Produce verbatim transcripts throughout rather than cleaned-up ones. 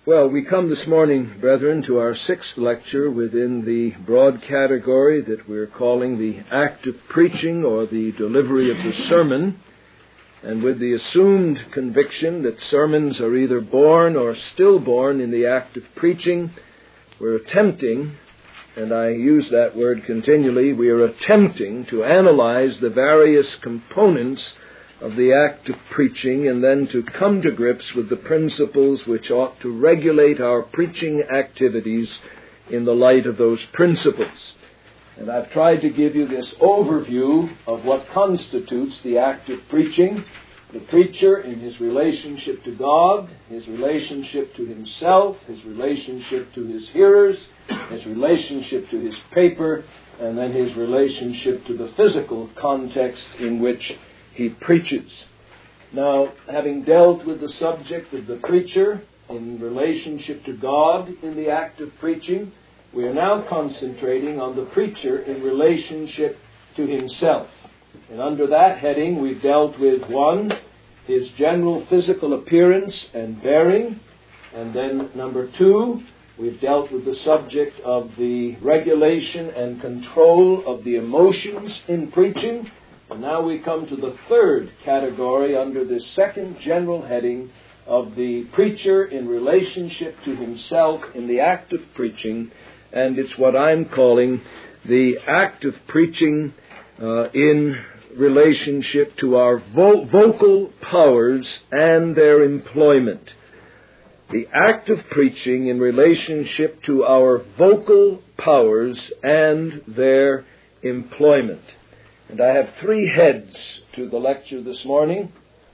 Well, we come this morning, brethren, to our sixth lecture within the broad category that we're calling the act of preaching or the delivery of the sermon, and with the assumed conviction that sermons are either born or stillborn in the act of preaching, we're attempting, and I use that word continually, we are attempting to analyze the various components of the act of preaching and then to come to grips with the principles which ought to regulate our preaching activities in the light of those principles. And I've tried to give you this overview of what constitutes the act of preaching. The preacher in his relationship to God, his relationship to himself, his relationship to his hearers, his relationship to his paper, and then his relationship to the physical context in which he preaches. Now, having dealt with the subject of the preacher in relationship to God in the act of preaching, we are now concentrating on the preacher in relationship to himself. And under that heading, we've dealt with, one, his general physical appearance and bearing. And then, number two, we've dealt with the subject of the regulation and control of the emotions in preaching. And now we come to the third category under this second general heading of the preacher in relationship to himself in the act of preaching. And it's what I'm calling the act of preaching uh, in relationship to our vo- vocal powers and their employment. The act of preaching in relationship to our vocal powers and their employment. And I have three heads to the lecture this morning.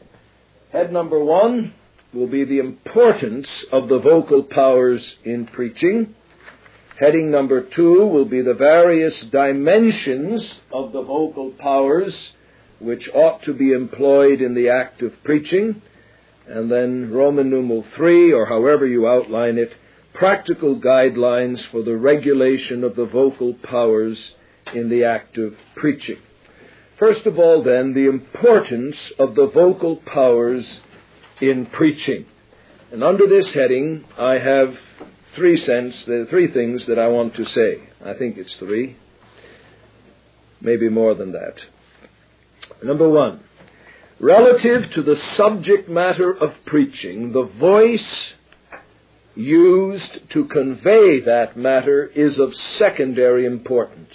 Head number one will be the importance of the vocal powers in preaching. Heading number two will be the various dimensions of the vocal powers which ought to be employed in the act of preaching. And then Roman numeral three, or however you outline it, practical guidelines for the regulation of the vocal powers in the act of preaching. First of all, then, the importance of the vocal powers in preaching. And under this heading, I have three cents, the three things that I want to say. I think it's three, maybe more than that. Number one, relative to the subject matter of preaching, the voice used to convey that matter is of secondary importance.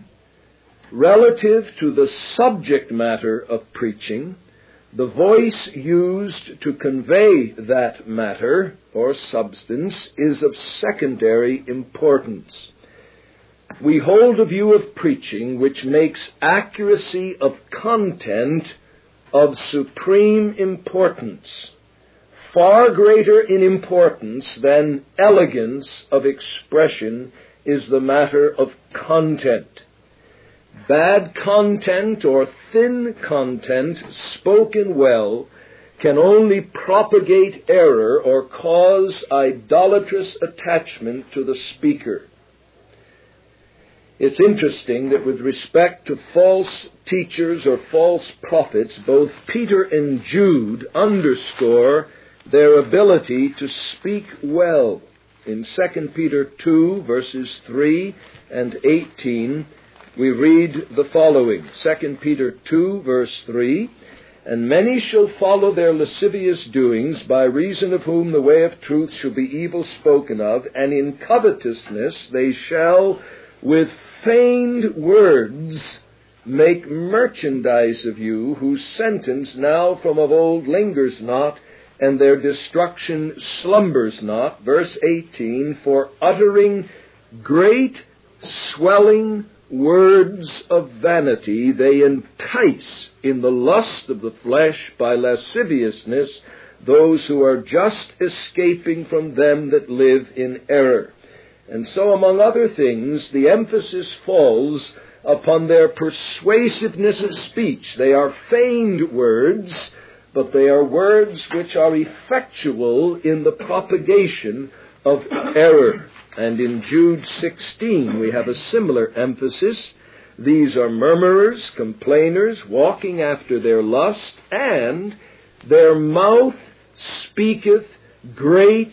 Relative to the subject matter of preaching, the voice used to convey that matter or substance is of secondary importance. We hold a view of preaching which makes accuracy of content of supreme importance, far greater in importance than elegance of expression is the matter of content. Bad content or thin content spoken well can only propagate error or cause idolatrous attachment to the speaker. It's interesting that with respect to false teachers or false prophets, both Peter and Jude underscore their ability to speak well. In Second Peter two, verses three and eighteen, we read the following. Second Peter two, verse three, "And many shall follow their lascivious doings, by reason of whom the way of truth shall be evil spoken of, and in covetousness they shall with feigned words make merchandise of you, whose sentence now from of old lingers not, and their destruction slumbers not." Verse eighteen, "For uttering great swelling words of vanity, they entice in the lust of the flesh by lasciviousness those who are just escaping from them that live in error." And so, among other things, the emphasis falls upon their persuasiveness of speech. They are feigned words, but they are words which are effectual in the propagation of error. And in Jude sixteen, we have a similar emphasis. These are murmurers, complainers, walking after their lust, and their mouth speaketh great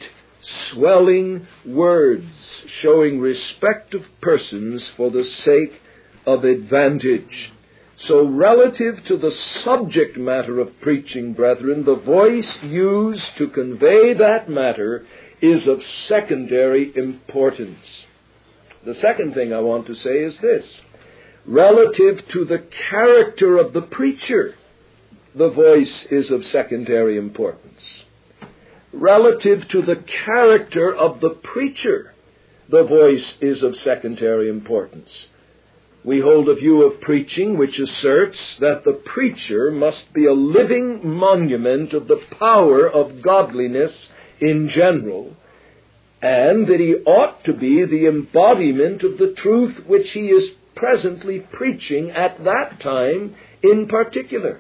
swelling words, showing respect of persons for the sake of advantage. So relative to the subject matter of preaching, brethren, the voice used to convey that matter is of secondary importance. The second thing I want to say is this. Relative to the character of the preacher, the voice is of secondary importance. Relative to the character of the preacher, the voice is of secondary importance. We hold a view of preaching which asserts that the preacher must be a living monument of the power of godliness in general, and that he ought to be the embodiment of the truth which he is presently preaching at that time in particular.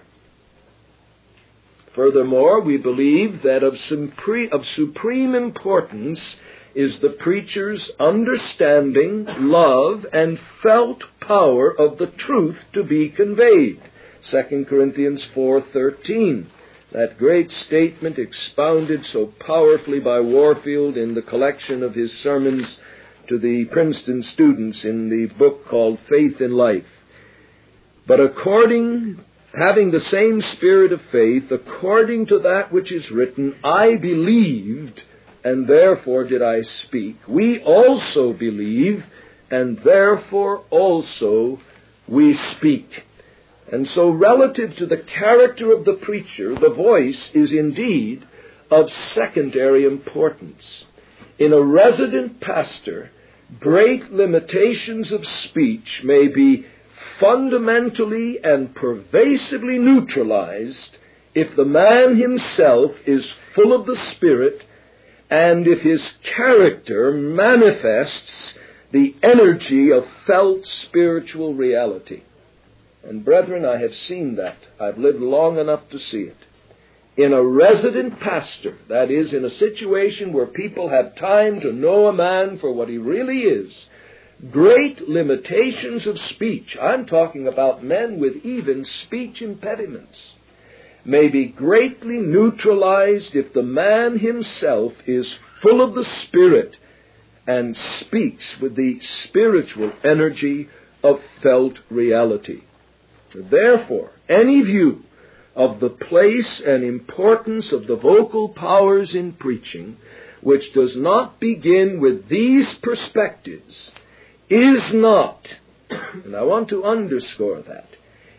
Furthermore, we believe that of supreme, of supreme importance is the preacher's understanding, love, and felt power of the truth to be conveyed. Second Corinthians four thirteen, that great statement expounded so powerfully by Warfield in the collection of his sermons to the Princeton students in the book called Faith in Life. But according, having the same spirit of faith, according to that which is written, I believed, and therefore did I speak. We also believe, and therefore also we speak. And so relative to the character of the preacher, the voice is indeed of secondary importance. In a resident pastor, great limitations of speech may be fundamentally and pervasively neutralized if the man himself is full of the Spirit and if his character manifests the energy of felt spiritual reality. And brethren, I have seen that. I've lived long enough to see it. In a resident pastor, that is, in a situation where people have time to know a man for what he really is, great limitations of speech, I'm talking about men with even speech impediments, may be greatly neutralized if the man himself is full of the Spirit and speaks with the spiritual energy of felt reality. Therefore, any view of the place and importance of the vocal powers in preaching, which does not begin with these perspectives, is not, and I want to underscore that,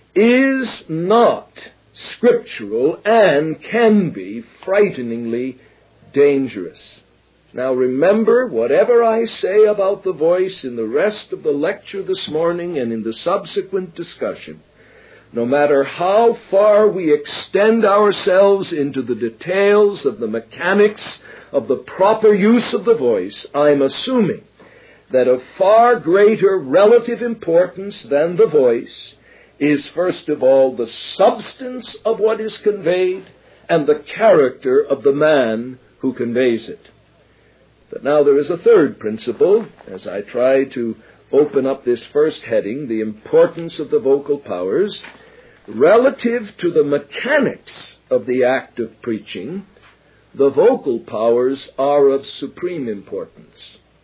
is not scriptural and can be frighteningly dangerous. Now remember, whatever I say about the voice in the rest of the lecture this morning and in the subsequent discussion, no matter how far we extend ourselves into the details of the mechanics of the proper use of the voice, I'm assuming that of far greater relative importance than the voice is, first of all, the substance of what is conveyed and the character of the man who conveys it. But now there is a third principle, as I try to open up this first heading, the importance of the vocal powers. Relative to the mechanics of the act of preaching, the vocal powers are of supreme importance.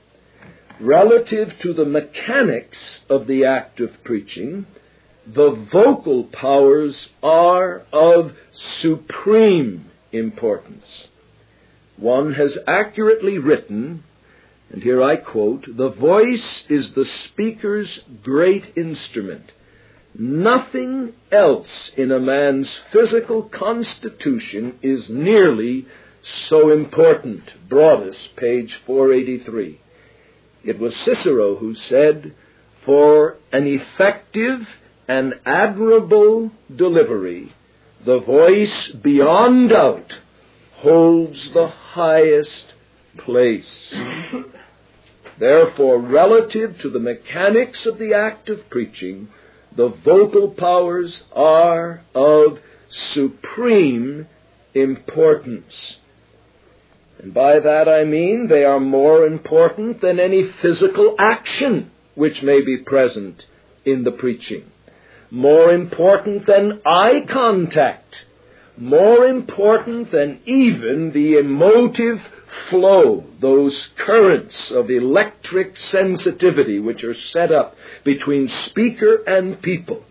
Relative to the mechanics of the act of preaching, the vocal powers are of supreme importance. One has accurately written, and here I quote, "The voice is the speaker's great instrument. Nothing else in a man's physical constitution is nearly so important." Broadus, page four eighty-three. It was Cicero who said, "For an effective and admirable delivery, the voice beyond doubt holds the highest place." Therefore, relative to the mechanics of the act of preaching, the vocal powers are of supreme importance. And by that I mean they are more important than any physical action which may be present in the preaching. More important than eye contact, more important than even the emotive flow, those currents of electric sensitivity which are set up between speaker and people.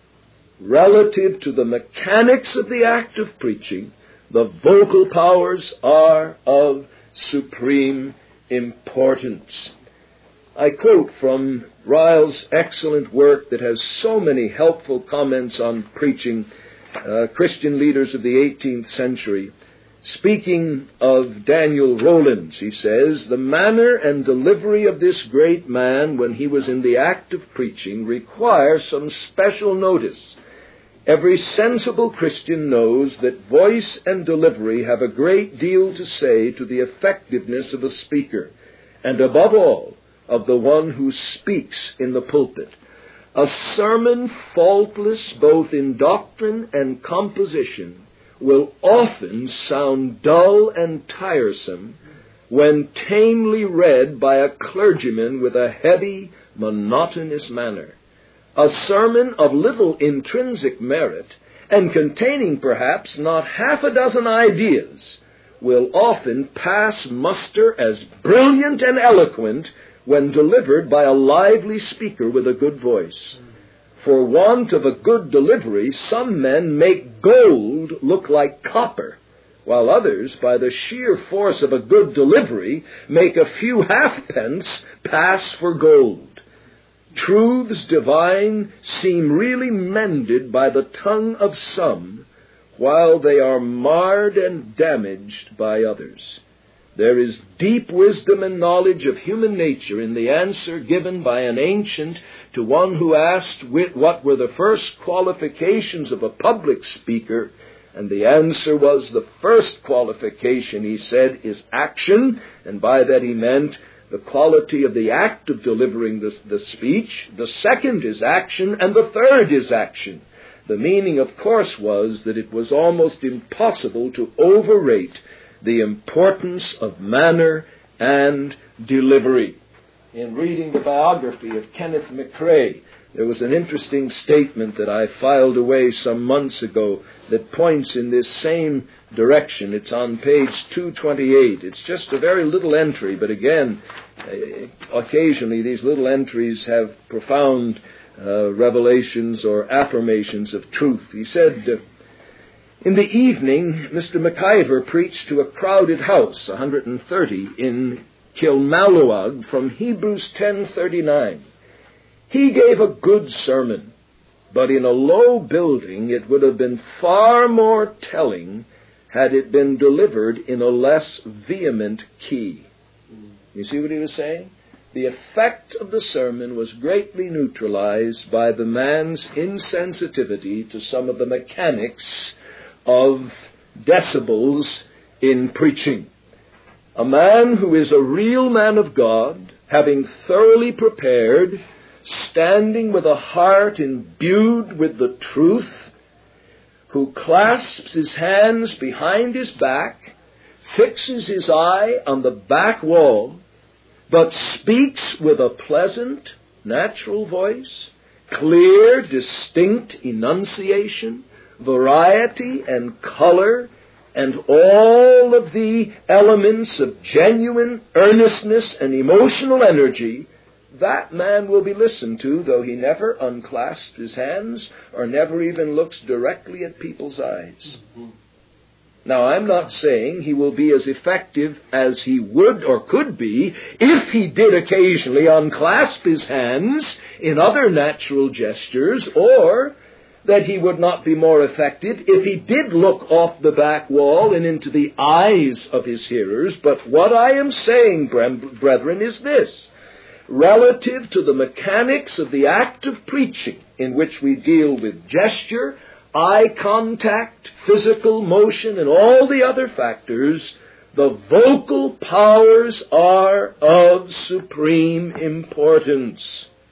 Relative to the mechanics of the act of preaching, the vocal powers are of supreme importance. I quote from Ryle's excellent work that has so many helpful comments on preaching, uh, Christian leaders of the eighteenth century. Speaking of Daniel Rollins, he says, "The manner and delivery of this great man when he was in the act of preaching require some special notice. Every sensible Christian knows that voice and delivery have a great deal to say to the effectiveness of a speaker, and above all, of the one who speaks in the pulpit. A sermon faultless both in doctrine and composition will often sound dull and tiresome when tamely read by a clergyman with a heavy, monotonous manner. A sermon of little intrinsic merit, and containing perhaps not half a dozen ideas, will often pass muster as brilliant and eloquent when delivered by a lively speaker with a good voice. For want of a good delivery, some men make gold look like copper, while others, by the sheer force of a good delivery, make a few halfpence pass for gold. Truths divine seem really mended by the tongue of some, while they are marred and damaged by others. There is deep wisdom and knowledge of human nature in the answer given by an ancient to one who asked what were the first qualifications of a public speaker, and the answer was the first qualification, he said, is action, and by that he meant the quality of the act of delivering the, the speech. The second is action, and the third is action. The meaning, of course, was that it was almost impossible to overrate the importance of manner and delivery. In reading the biography of Kenneth McCrae, there was an interesting statement that I filed away some months ago that points in this same direction. It's on page two twenty-eight. It's just a very little entry, but again, occasionally these little entries have profound uh, revelations or affirmations of truth. He said, uh, in the evening, Mister McIver preached to a crowded house, one hundred thirty, in Kilmalloag from Hebrews ten thirty-nine. He gave a good sermon, but in a low building it would have been far more telling had it been delivered in a less vehement key. You see what he was saying? The effect of the sermon was greatly neutralized by the man's insensitivity to some of the mechanics of decibels in preaching. A man who is a real man of God, having thoroughly prepared, standing with a heart imbued with the truth, who clasps his hands behind his back, fixes his eye on the back wall, but speaks with a pleasant, natural voice, clear, distinct enunciation, variety and color, and all of the elements of genuine earnestness and emotional energy, that man will be listened to, though he never unclasps his hands or never even looks directly at people's eyes. Mm-hmm. Now, I'm not saying he will be as effective as he would or could be if he did occasionally unclasp his hands in other natural gestures, or that he would not be more effective if he did look off the back wall and into the eyes of his hearers. But what I am saying, brethren, is this. Relative to the mechanics of the act of preaching, in which we deal with gesture, eye contact, physical motion, and all the other factors, the vocal powers are of supreme importance.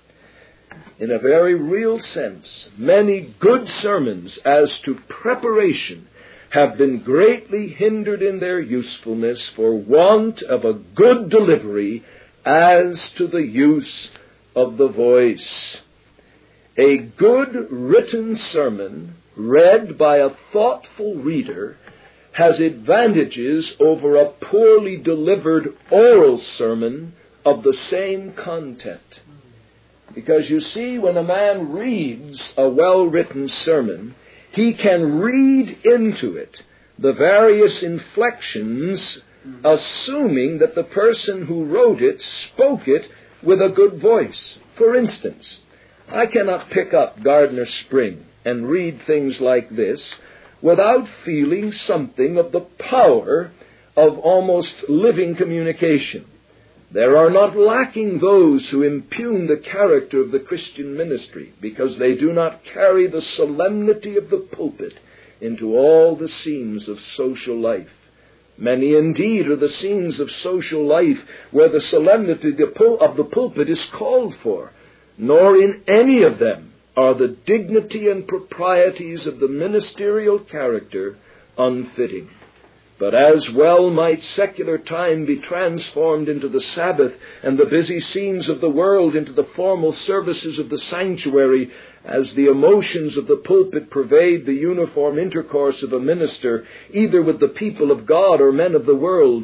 In a very real sense, many good sermons as to preparation have been greatly hindered in their usefulness for want of a good delivery as to the use of the voice. A good written sermon read by a thoughtful reader has advantages over a poorly delivered oral sermon of the same content. Because you see, when a man reads a well-written sermon, he can read into it the various inflections, assuming that the person who wrote it spoke it with a good voice. For instance, I cannot pick up Gardner Spring and read things like this without feeling something of the power of almost living communication. There are not lacking those who impugn the character of the Christian ministry because they do not carry the solemnity of the pulpit into all the scenes of social life. Many indeed are the scenes of social life where the solemnity of the pulpit is called for, nor in any of them are the dignity and proprieties of the ministerial character unfitting. But as well might secular time be transformed into the Sabbath and the busy scenes of the world into the formal services of the sanctuary, as the emotions of the pulpit pervade the uniform intercourse of a minister, either with the people of God or men of the world.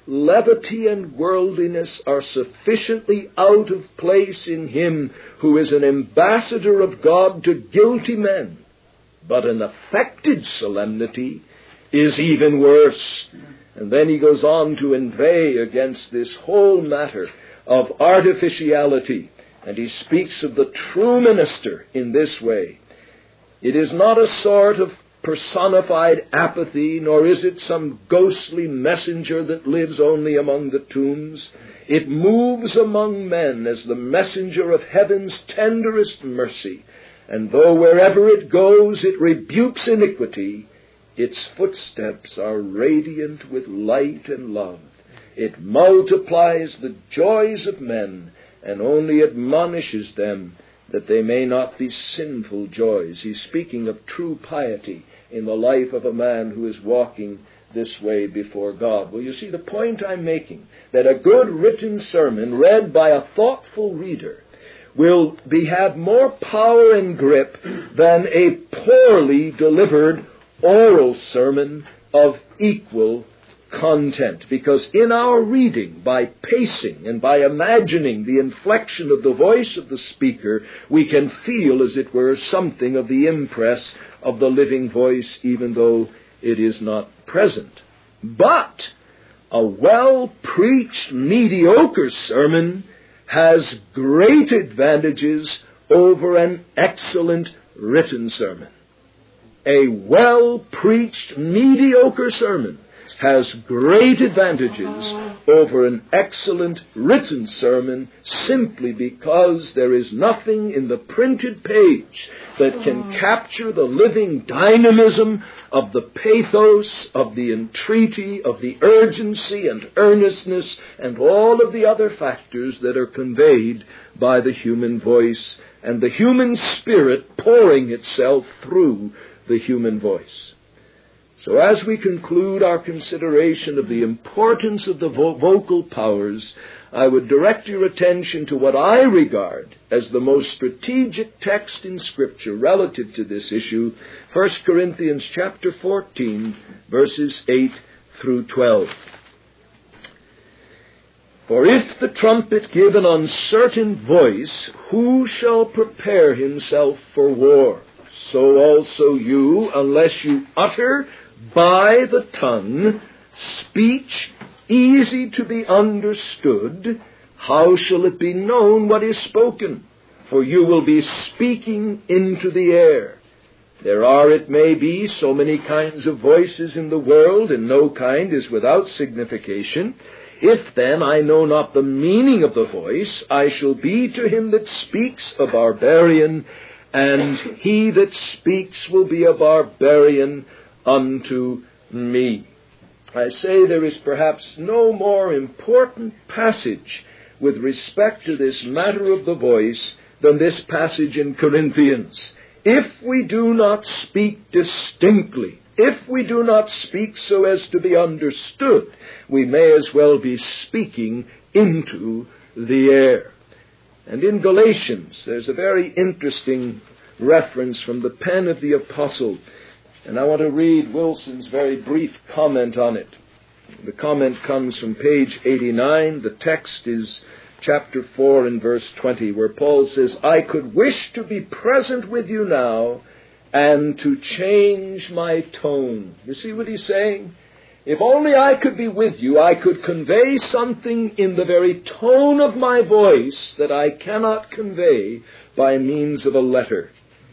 Levity and worldliness are sufficiently out of place in him who is an ambassador of God to guilty men. But an affected solemnity is even worse. And then he goes on to inveigh against this whole matter of artificiality. And he speaks of the true minister in this way. It is not a sort of personified apathy, nor is it some ghostly messenger that lives only among the tombs. It moves among men as the messenger of heaven's tenderest mercy. And though wherever it goes it rebukes iniquity, its footsteps are radiant with light and love. It multiplies the joys of men and only admonishes them that they may not be sinful joys. He's speaking of true piety in the life of a man who is walking this way before God. Well, you see the point I'm making, that a good written sermon read by a thoughtful reader will be, have more power and grip than a poorly delivered oral sermon of equal content. Because in our reading, by pacing and by imagining the inflection of the voice of the speaker, we can feel, as it were, something of the impress of the living voice, even though it is not present. But a well-preached, mediocre sermon has great advantages over an excellent written sermon. A well-preached, mediocre sermon has great advantages over an excellent written sermon simply because there is nothing in the printed page that can capture the living dynamism of the pathos, of the entreaty, of the urgency and earnestness, and all of the other factors that are conveyed by the human voice and the human spirit pouring itself through the human voice. So as we conclude our consideration of the importance of the vo- vocal powers, I would direct your attention to what I regard as the most strategic text in Scripture relative to this issue, First Corinthians chapter fourteen, verses eight through twelve. For if the trumpet give an uncertain voice, who shall prepare himself for war? So also you, unless you utter by the tongue speech easy to be understood, how shall it be known what is spoken? For you will be speaking into the air. There are, it may be, so many kinds of voices in the world, and no kind is without signification. If then I know not the meaning of the voice, I shall be to him that speaks a barbarian, and he that speaks will be a barbarian unto me. I say there is perhaps no more important passage with respect to this matter of the voice than this passage in Corinthians. If we do not speak distinctly, if we do not speak so as to be understood, we may as well be speaking into the air. And in Galatians, there's a very interesting reference from the pen of the apostle. And I want to read Wilson's very brief comment on it. The comment comes from page eighty-nine. The text is chapter four and verse twenty, where Paul says, I could wish to be present with you now and to change my tone. You see what he's saying? If only I could be with you, I could convey something in the very tone of my voice that I cannot convey by means of a letter.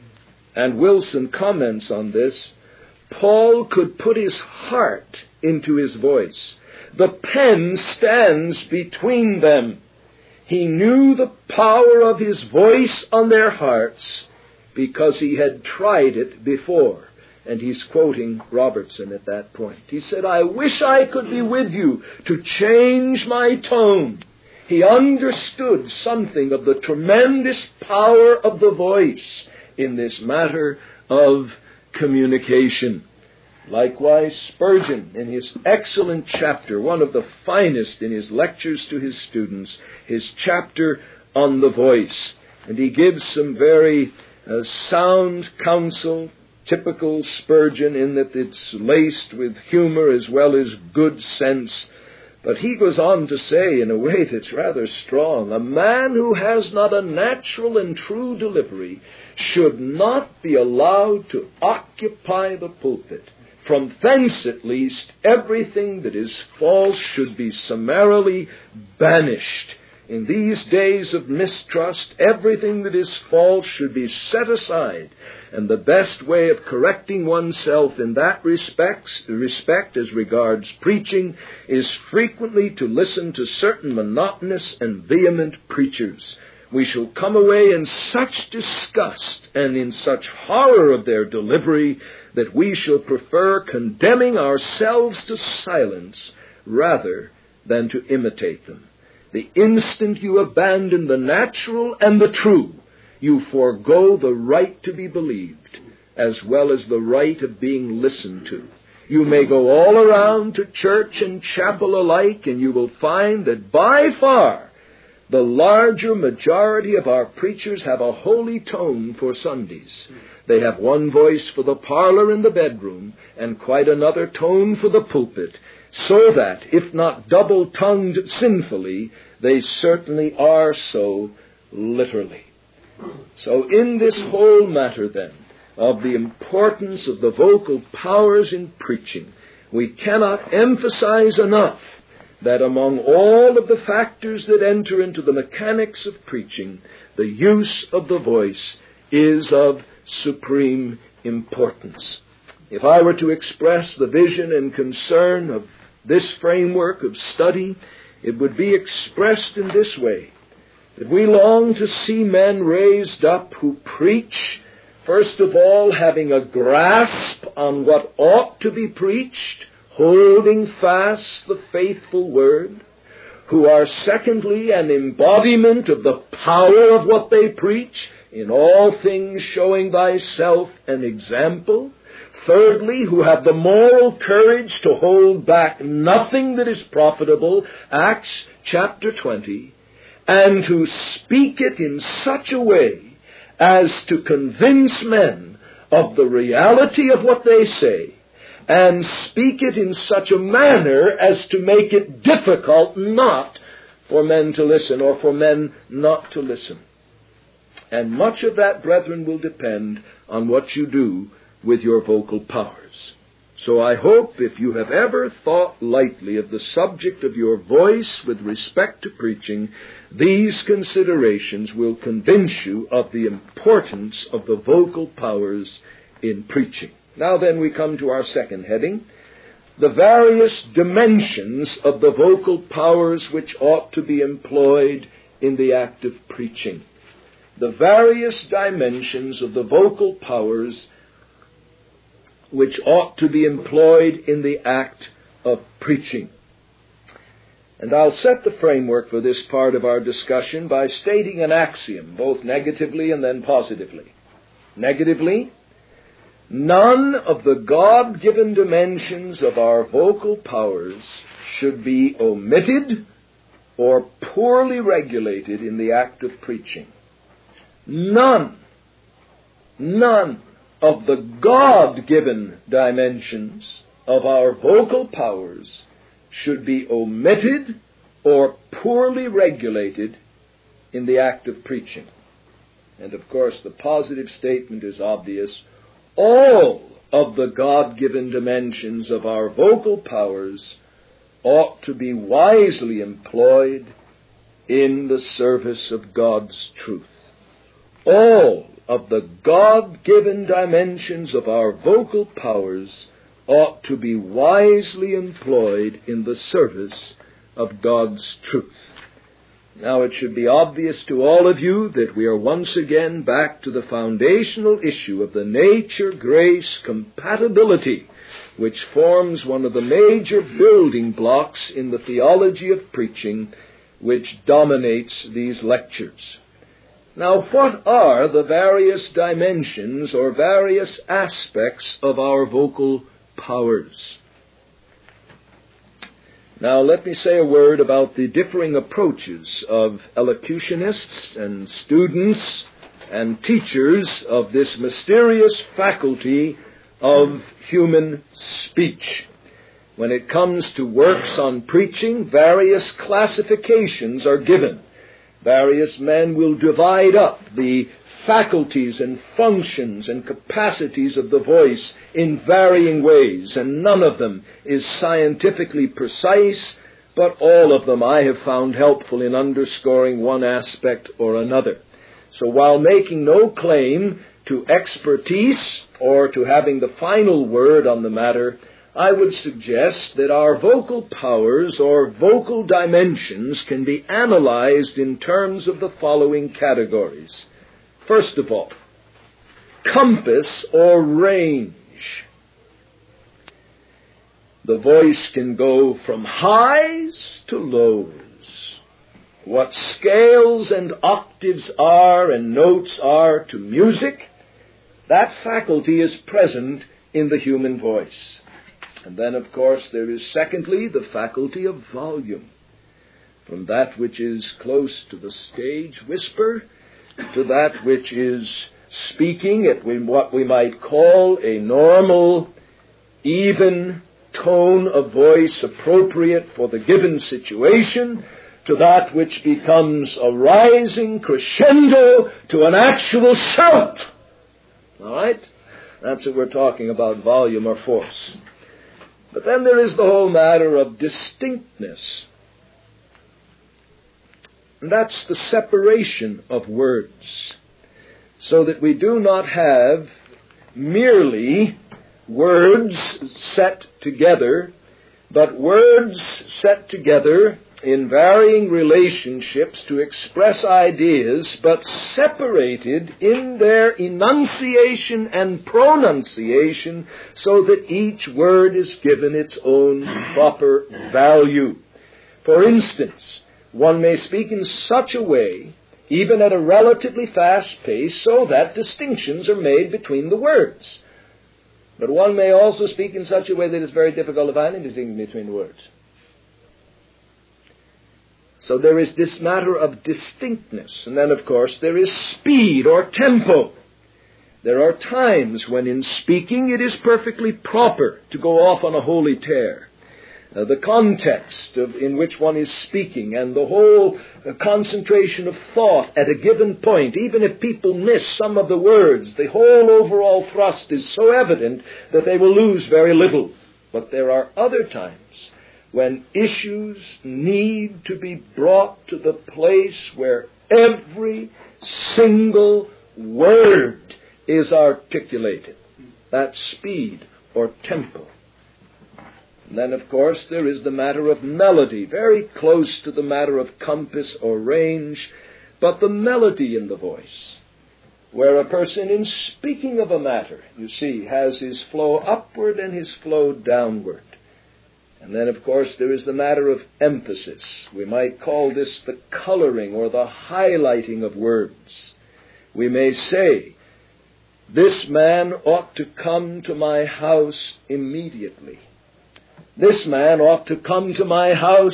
And Wilson comments on this. Paul could put his heart into his voice. The pen stands between them. He knew the power of his voice on their hearts because he had tried it before. And he's quoting Robertson at that point. He said, I wish I could be with you to change my tone. He understood something of the tremendous power of the voice in this matter of communication. Likewise, Spurgeon, in his excellent chapter, one of the finest in his lectures to his students, his chapter on the voice. And he gives some very uh, sound counsel, typical Spurgeon, in that it's laced with humor as well as good sense. But he goes on to say, in a way that's rather strong, a man who has not a natural and true delivery should not be allowed to occupy the pulpit. From thence, at least, everything that is false should be summarily banished. In these days of mistrust, everything that is false should be set aside. And the best way of correcting oneself in that respect, respect as regards preaching, is frequently to listen to certain monotonous and vehement preachers. We shall come away in such disgust and in such horror of their delivery that we shall prefer condemning ourselves to silence rather than to imitate them. The instant you abandon the natural and the true, you forego the right to be believed, as well as the right of being listened to. You may go all around to church and chapel alike, and you will find that by far the larger majority of our preachers have a holy tone for Sundays. They have one voice for the parlor and the bedroom, and quite another tone for the pulpit, so that, if not double-tongued sinfully, they certainly are so literally. So in this whole matter, then, of the importance of the vocal powers in preaching, we cannot emphasize enough that among all of the factors that enter into the mechanics of preaching, the use of the voice is of supreme importance. If I were to express the vision and concern of this framework of study, it would be expressed in this way, that we long to see men raised up who preach, first of all, having a grasp on what ought to be preached, holding fast the faithful word, who are secondly an embodiment of the power of what they preach, in all things showing thyself an example, thirdly, who have the moral courage to hold back nothing that is profitable, Acts chapter twenty, and who speak it in such a way as to convince men of the reality of what they say, and speak it in such a manner as to make it difficult not for men to listen or for men not to listen. And much of that, brethren, will depend on what you do with your vocal powers. So I hope if you have ever thought lightly of the subject of your voice with respect to preaching, these considerations will convince you of the importance of the vocal powers in preaching. Now then we come to our second heading, the various dimensions of the vocal powers which ought to be employed in the act of preaching. The various dimensions of the vocal powers which ought to be employed in the act of preaching. And I'll set the framework for this part of our discussion by stating an axiom, both negatively and then positively. Negatively, none of the God-given dimensions of our vocal powers should be omitted or poorly regulated in the act of preaching. None. none of the God-given dimensions of our vocal powers should be omitted or poorly regulated in the act of preaching. And of course, the positive statement is obvious. All of the God-given dimensions of our vocal powers ought to be wisely employed in the service of God's truth. All of the God-given dimensions of our vocal powers ought to be wisely employed in the service of God's truth. Now, it should be obvious to all of you that we are once again back to the foundational issue of the nature-grace compatibility, which forms one of the major building blocks in the theology of preaching, which dominates these lectures. Now, what are the various dimensions or various aspects of our vocal powers? Now, let me say a word about the differing approaches of elocutionists and students and teachers of this mysterious faculty of human speech. When it comes to works on preaching, various classifications are given. Various men will divide up the faculties and functions and capacities of the voice in varying ways, and none of them is scientifically precise, but all of them I have found helpful in underscoring one aspect or another. So while making no claim to expertise or to having the final word on the matter, I would suggest that our vocal powers or vocal dimensions can be analyzed in terms of the following categories. First of all, compass or range. The voice can go from highs to lows. What scales and octaves are and notes are to music, that faculty is present in the human voice. And then, of course, there is secondly the faculty of volume. From that which is close to the stage whisper to that which is speaking at what we might call a normal, even tone of voice appropriate for the given situation, to that which becomes a rising crescendo to an actual shout. All right? That's what we're talking about, volume or force. But then there is the whole matter of distinctness. And that's the separation of words, so that we do not have merely words set together, but words set together in varying relationships to express ideas, but separated in their enunciation and pronunciation so that each word is given its own proper value. For instance, one may speak in such a way, even at a relatively fast pace, so that distinctions are made between the words. But one may also speak in such a way that it's very difficult to find any distinction between the words. So there is this matter of distinctness. And then, of course, there is speed or tempo. There are times when in speaking it is perfectly proper to go off on a holy tear. Uh, the context of, in which one is speaking and the whole uh, concentration of thought at a given point, even if people miss some of the words, the whole overall thrust is so evident that they will lose very little. But there are other times when issues need to be brought to the place where every single word is articulated. That's speed or tempo. And then, of course, there is the matter of melody, very close to the matter of compass or range, but the melody in the voice, where a person in speaking of a matter, you see, has his flow upward and his flow downward. And then, of course, there is the matter of emphasis. We might call this the coloring or the highlighting of words. We may say, this man ought to come to my house immediately. This man ought to come to my house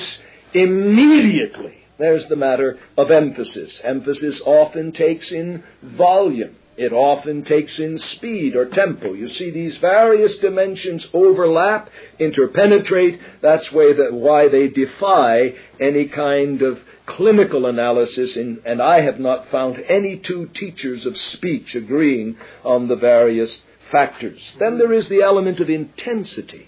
immediately. There's the matter of emphasis. Emphasis often takes in volume. It often takes in speed or tempo. You see, these various dimensions overlap, interpenetrate. That's why, that, why they defy any kind of clinical analysis, in, and I have not found any two teachers of speech agreeing on the various factors. Then there is the element of intensity.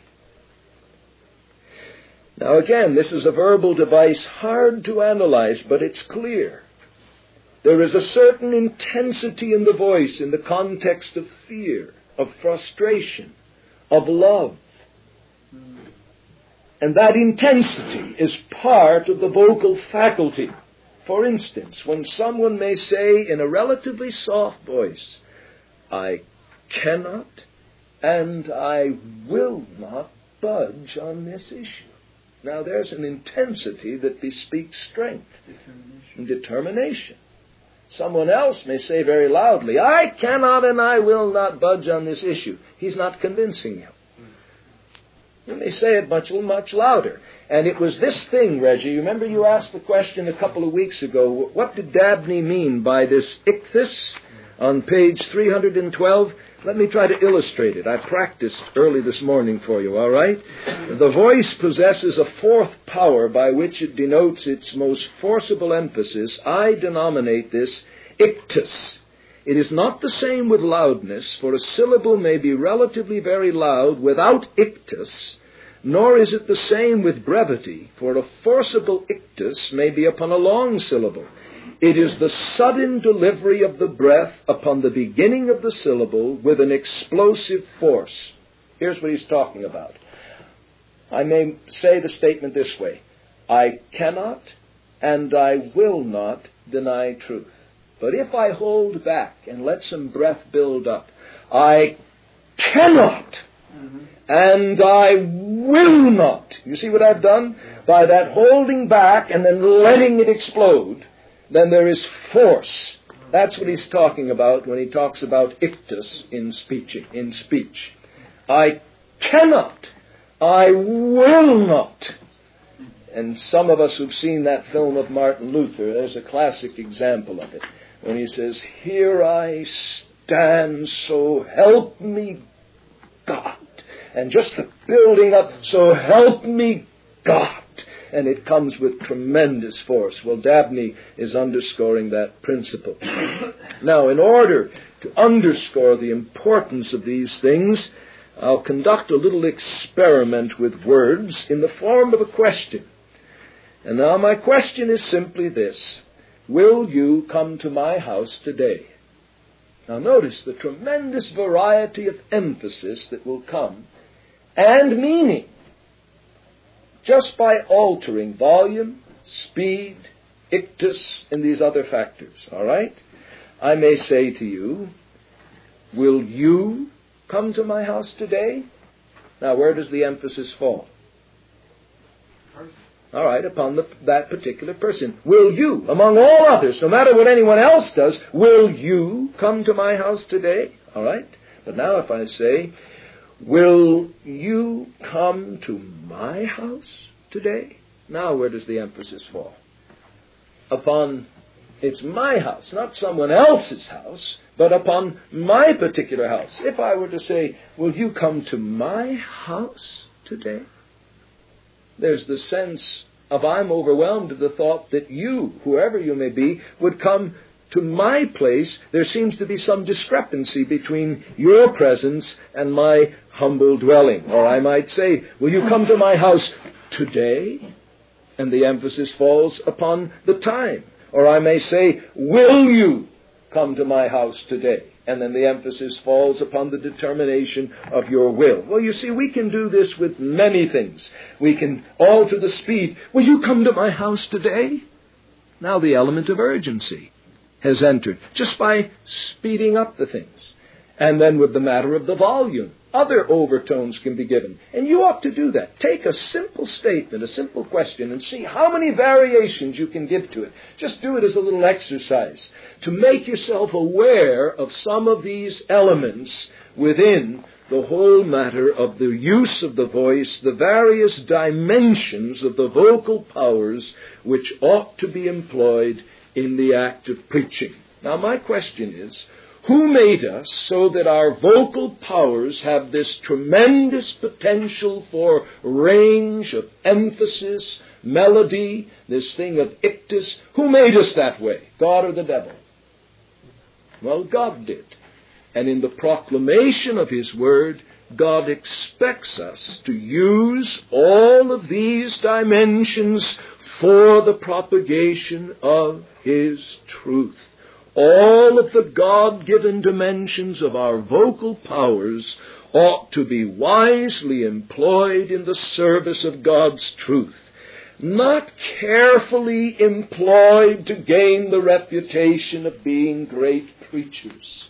Now again, this is a verbal device hard to analyze, but it's clear. There is a certain intensity in the voice in the context of fear, of frustration, of love. And that intensity is part of the vocal faculty. For instance, when someone may say in a relatively soft voice, I cannot and I will not budge on this issue. Now there's an intensity that bespeaks strength and determination. Someone else may say very loudly, I cannot and I will not budge on this issue. He's not convincing you. You may say it much, much louder. And it was this thing, Reggie, you remember you asked the question a couple of weeks ago, what did Dabney mean by this ichthys on page three hundred twelve? Let me try to illustrate it. I practiced early this morning for you, all right? The voice possesses a fourth power by which it denotes its most forcible emphasis. I denominate this ictus. It is not the same with loudness, for a syllable may be relatively very loud without ictus, nor is it the same with brevity, for a forcible ictus may be upon a long syllable. It is the sudden delivery of the breath upon the beginning of the syllable with an explosive force. Here's what he's talking about. I may say the statement this way. I cannot and I will not deny truth. But if I hold back and let some breath build up, I cannot mm-hmm. and I will not. You see what I've done? By that holding back and then letting it explode, then there is force. That's what he's talking about when he talks about ictus in speech. In speech. I cannot. I will not. And some of us who've seen that film of Martin Luther, there's a classic example of it. When he says, here I stand, so help me God. And just the building up, so help me God. And it comes with tremendous force. Well, Dabney is underscoring that principle. Now, in order to underscore the importance of these things, I'll conduct a little experiment with words in the form of a question. And now my question is simply this. Will you come to my house today? Now notice the tremendous variety of emphasis that will come and meaning just by altering volume, speed, ictus, and these other factors. All right? I may say to you, will you come to my house today? Now where does the emphasis fall? All right, upon the, that particular person. Will you, among all others, no matter what anyone else does, will you come to my house today? All right? But now if I say, will you come to my house today? Now where does the emphasis fall? Upon, it's my house, not someone else's house, but upon my particular house. If I were to say, will you come to my house today? There's the sense of I'm overwhelmed at the thought that you, whoever you may be, would come to my place. There seems to be some discrepancy between your presence and my humble dwelling. Or I might say, will you come to my house today? And the emphasis falls upon the time. Or I may say, will you come to my house today? And then the emphasis falls upon the determination of your will. Well, you see, we can do this with many things. We can alter the speed. Will you come to my house today? Now the element of urgency has entered just by speeding up the things. And then with the matter of the volume, other overtones can be given. And you ought to do that. Take a simple statement, a simple question, and see how many variations you can give to it. Just do it as a little exercise to make yourself aware of some of these elements within the whole matter of the use of the voice, the various dimensions of the vocal powers which ought to be employed in the act of preaching. Now, my question is, Who made us so that our vocal powers have this tremendous potential for range of emphasis, melody, this thing of ictus? Who made us that way? God or the devil? Well, God did. And in the proclamation of His Word, God expects us to use all of these dimensions for the propagation of His truth. All of the God-given dimensions of our vocal powers ought to be wisely employed in the service of God's truth, not carefully employed to gain the reputation of being great preachers,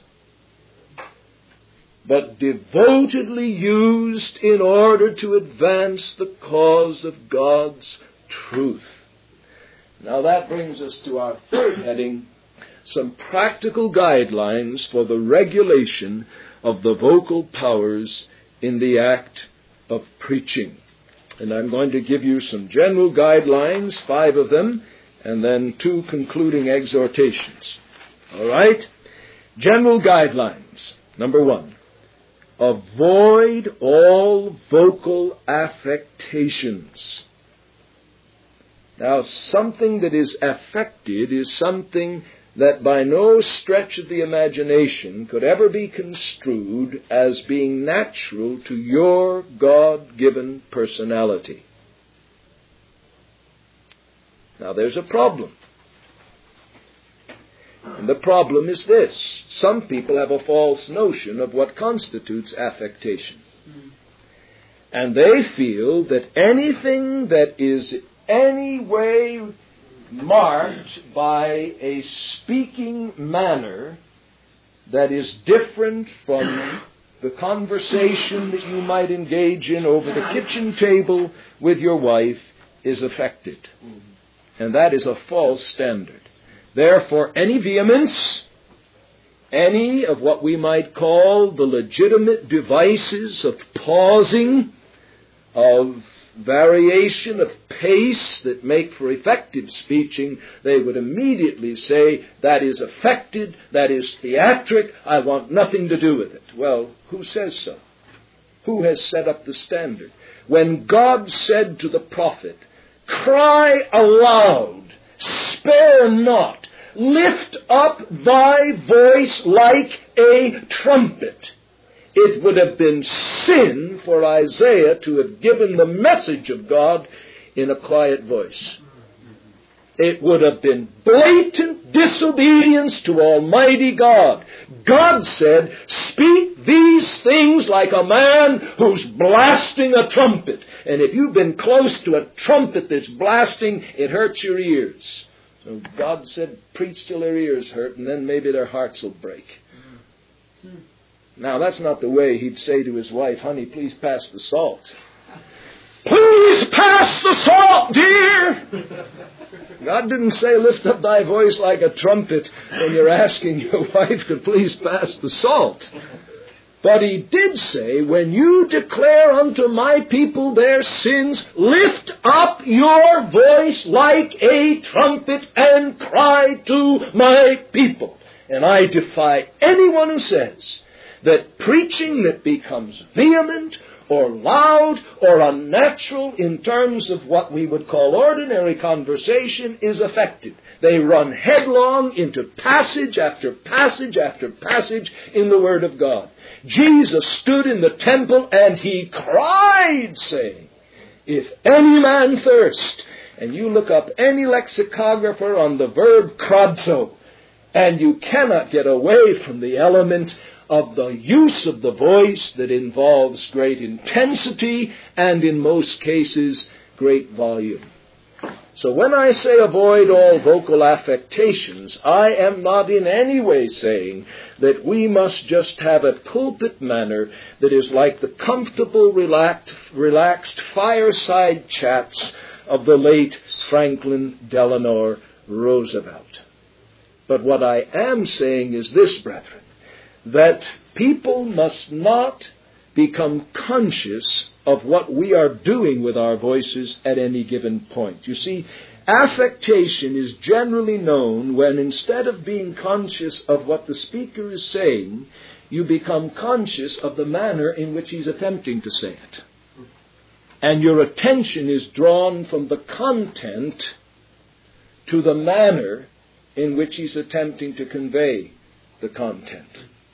but devotedly used in order to advance the cause of God's truth. Now that brings us to our third heading, some practical guidelines for the regulation of the vocal powers in the act of preaching. And I'm going to give you some general guidelines, five of them, and then two concluding exhortations. All right? General guidelines. Number one, avoid all vocal affectations. Now, something that is affected is something that by no stretch of the imagination could ever be construed as being natural to your God-given personality. Now, there's a problem. And the problem is this. Some people have a false notion of what constitutes affectation. And they feel that anything that is any way marked by a speaking manner that is different from the conversation that you might engage in over the kitchen table with your wife is affected. And that is a false standard. Therefore, any vehemence, any of what we might call the legitimate devices of pausing, of variation of pace that make for effective speaking, they would immediately say, that is affected, that is theatric, I want nothing to do with it. Well, who says so? Who has set up the standard? When God said to the prophet, cry aloud, spare not, lift up thy voice like a trumpet, it would have been sin for Isaiah to have given the message of God in a quiet voice. It would have been blatant disobedience to Almighty God. God said, speak these things like a man who's blasting a trumpet. And if you've been close to a trumpet that's blasting, it hurts your ears. So God said, preach till their ears hurt, and then maybe their hearts will break. Mm-hmm. Now, that's not the way he'd say to his wife, honey, please pass the salt. Please pass the salt, dear! God didn't say, lift up thy voice like a trumpet when you're asking your wife to please pass the salt. But he did say, when you declare unto my people their sins, lift up your voice like a trumpet and cry to my people. And I defy anyone who says that preaching that becomes vehement or loud or unnatural in terms of what we would call ordinary conversation is affected. They run headlong into passage after passage after passage in the Word of God. Jesus stood in the temple and he cried, saying, if any man thirst, and you look up any lexicographer on the verb kradzo, and you cannot get away from the element of the use of the voice that involves great intensity and, in most cases, great volume. So when I say avoid all vocal affectations, I am not in any way saying that we must just have a pulpit manner that is like the comfortable, relaxed, relaxed fireside chats of the late Franklin Delano Roosevelt. But what I am saying is this, brethren, that people must not become conscious of what we are doing with our voices at any given point. You see, affectation is generally known when instead of being conscious of what the speaker is saying, you become conscious of the manner in which he's attempting to say it. And your attention is drawn from the content to the manner in which he's attempting to convey the content.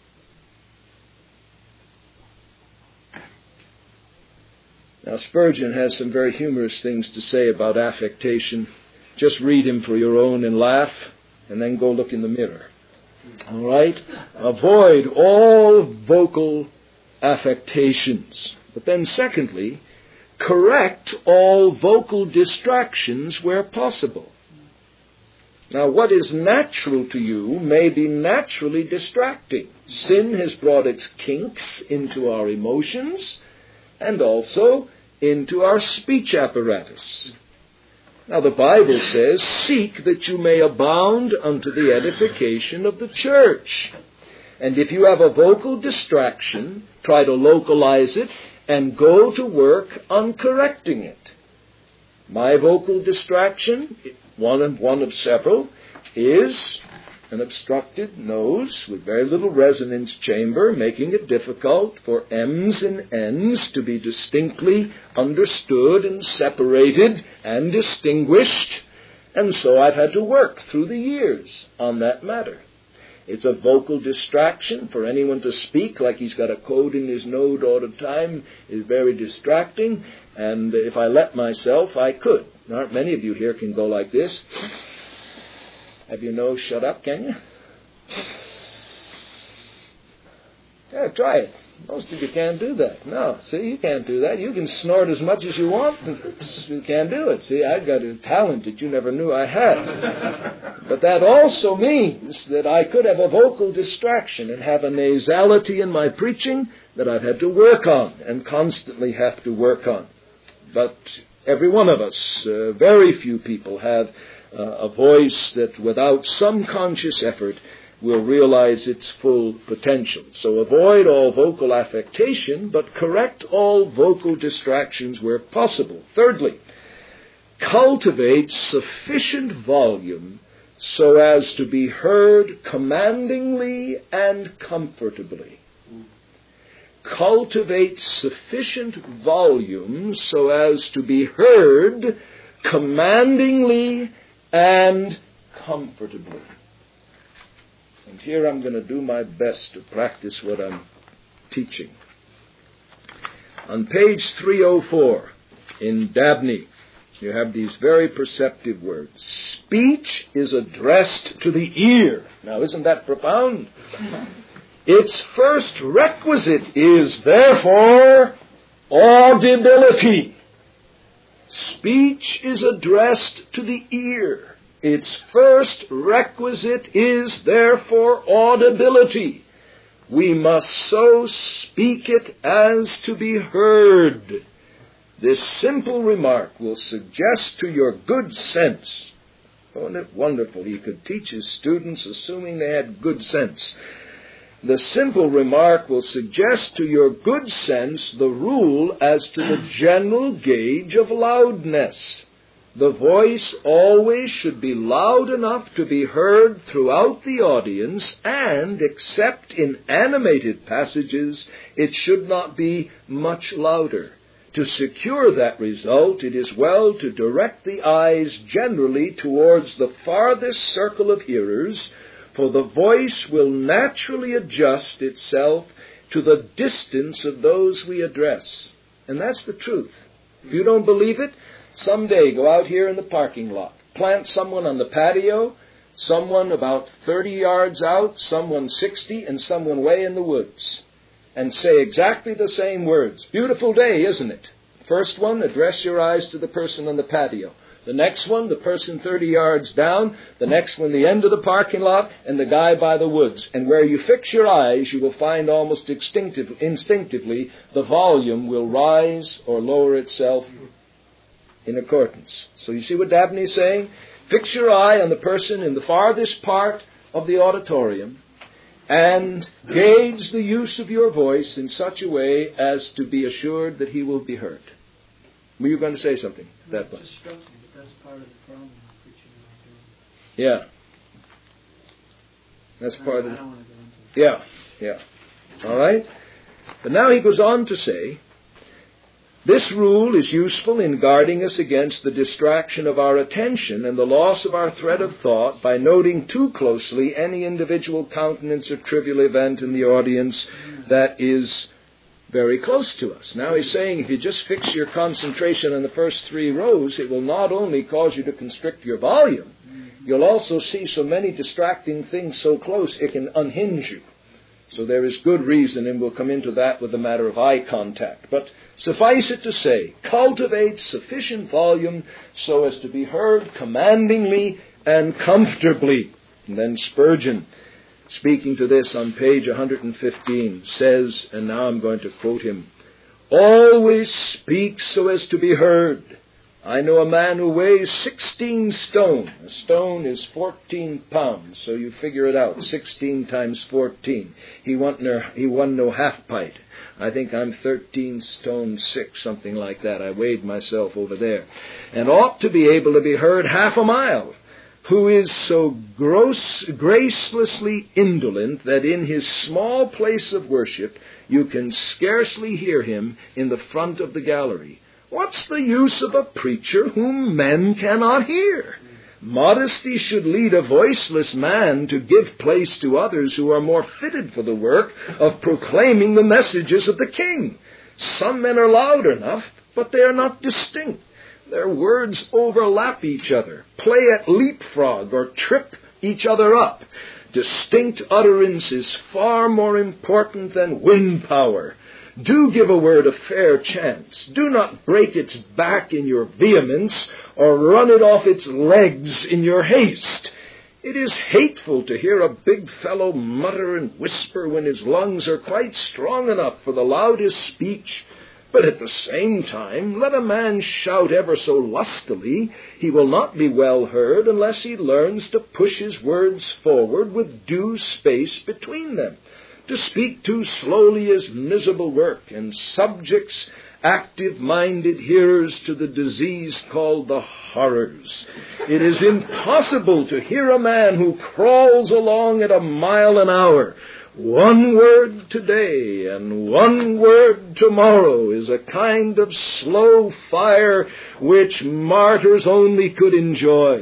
Now, Spurgeon has some very humorous things to say about affectation. Just read him for your own and laugh, and then go look in the mirror. All right? Avoid all vocal affectations. But then secondly, correct all vocal distractions where possible. Now, what is natural to you may be naturally distracting. Sin has brought its kinks into our emotions and also into our speech apparatus. Now, the Bible says, seek that you may abound unto the edification of the church. And if you have a vocal distraction, try to localize it and go to work on correcting it. My vocal distraction, one of, one of several, is an obstructed nose with very little resonance chamber, making it difficult for M's and N's to be distinctly understood and separated and distinguished. And so I've had to work through the years on that matter. It's a vocal distraction. For anyone to speak like he's got a code in his node all the time is very distracting. And if I let myself, I could. There aren't many of you here can go like this. Have your nose shut up, can you? Yeah, try it. Most of you can't do that. No, see, you can't do that. You can snort as much as you want. You can't do it. See, I've got a talent that you never knew I had. But that also means that I could have a vocal distraction and have a nasality in my preaching that I've had to work on and constantly have to work on. But every one of us, uh, very few people have uh, a voice that without some conscious effort will realize its full potential. So avoid all vocal affectation, but correct all vocal distractions where possible. Thirdly, cultivate sufficient volume so as to be heard commandingly and comfortably. Cultivate sufficient volume so as to be heard commandingly and comfortably. And here I'm going to do my best to practice what I'm teaching. On page three oh four in Dabney, you have these very perceptive words. Speech is addressed to the ear. Now, isn't that profound? Its first requisite is, therefore, audibility. Speech is addressed to the ear. Its first requisite is, therefore, audibility. We must so speak it as to be heard. This simple remark will suggest to your good sense. Oh, isn't it wonderful? He could teach his students assuming they had good sense. The simple remark will suggest to your good sense the rule as to the general gauge of loudness. The voice always should be loud enough to be heard throughout the audience, and, except in animated passages, it should not be much louder. To secure that result, it is well to direct the eyes generally towards the farthest circle of hearers, for the voice will naturally adjust itself to the distance of those we address. And that's the truth. If you don't believe it, someday go out here in the parking lot. Plant someone on the patio, someone about thirty yards out, someone sixty, and someone way in the woods. And say exactly the same words. Beautiful day, isn't it? First one, address your eyes to the person on the patio. The next one, the person thirty yards down. The next one, the end of the parking lot, and the guy by the woods. And where you fix your eyes, you will find almost instinctive, instinctively the volume will rise or lower itself in accordance. So you see what Dabney is saying? Fix your eye on the person in the farthest part of the auditorium, and gauge the use of your voice in such a way as to be assured that he will be heard. Were you going to say something? That was. Just struck me that that's part of the problem with preaching like that. Yeah. That's I, part of I it. don't want to go into Yeah, yeah. All right? But now he goes on to say, this rule is useful in guarding us against the distraction of our attention and the loss of our thread of thought by noting too closely any individual countenance or trivial event in the audience that is very close to us. Now he's saying if you just fix your concentration on the first three rows, it will not only cause you to constrict your volume, you'll also see so many distracting things so close it can unhinge you. So there is good reason, and we'll come into that with the matter of eye contact. But suffice it to say, cultivate sufficient volume so as to be heard commandingly and comfortably. And then Spurgeon, speaking to this on page one hundred fifteen, says, and now I'm going to quote him, always speak so as to be heard. I know a man who weighs sixteen stone. A stone is fourteen pounds, so you figure it out. sixteen times fourteen. He won no, he won no half pint. I think I'm thirteen stone six, something like that. I weighed myself over there. And ought to be able to be heard half a mile. Who is so gross, gracelessly indolent that in his small place of worship you can scarcely hear him in the front of the gallery. What's the use of a preacher whom men cannot hear? Modesty should lead a voiceless man to give place to others who are more fitted for the work of proclaiming the messages of the King. Some men are loud enough, but they are not distinct. Their words overlap each other, play at leapfrog, or trip each other up. Distinct utterance is far more important than wind power. Do give a word a fair chance. Do not break its back in your vehemence or run it off its legs in your haste. It is hateful to hear a big fellow mutter and whisper when his lungs are quite strong enough for the loudest speech. But at the same time, let a man shout ever so lustily, he will not be well heard unless he learns to push his words forward with due space between them. To speak too slowly is miserable work, and subjects active-minded hearers to the disease called the horrors. It is impossible to hear a man who crawls along at a mile an hour. One word today and one word tomorrow is a kind of slow fire which martyrs only could enjoy.